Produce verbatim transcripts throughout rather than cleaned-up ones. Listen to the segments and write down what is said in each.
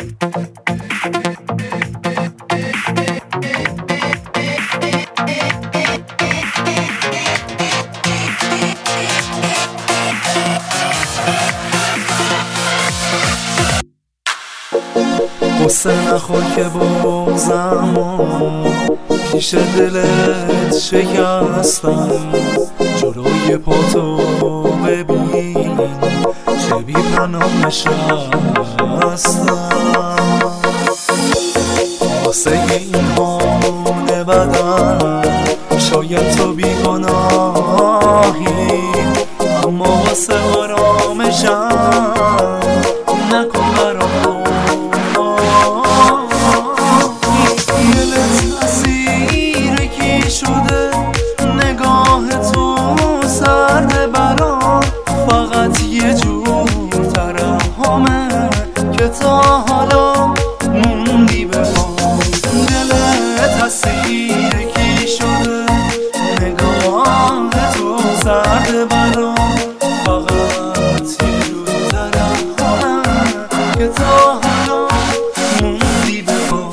قصه نخور که بغضمو پیش دلت شکستم، جلوی پاتو ببین چه بی پناه نشستم. واسه این حال بدن شاید تو بیگناهی، اما واسه آرامشم نکن برام شده. نگاه تو سرد برام، فقط یه جور ترحمه که تا حالا موندی به ما. دلت اسیر کی شده؟ نگاه تو سرد برام، فقط یه جور ترحمه که تا حالا موندی به ما.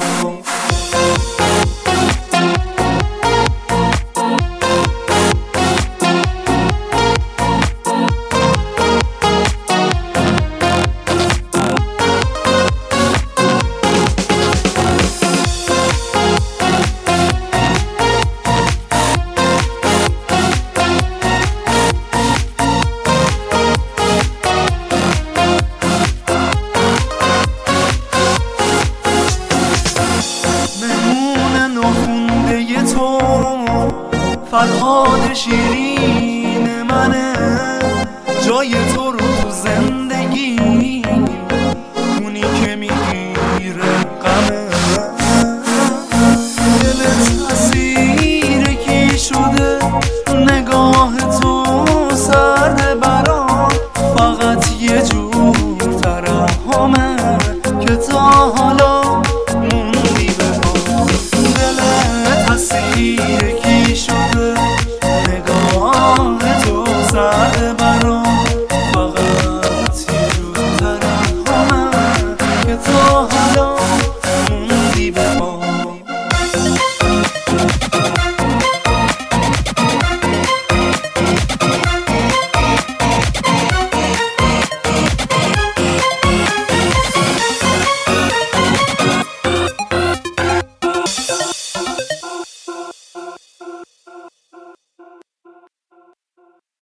فرهاد شیرین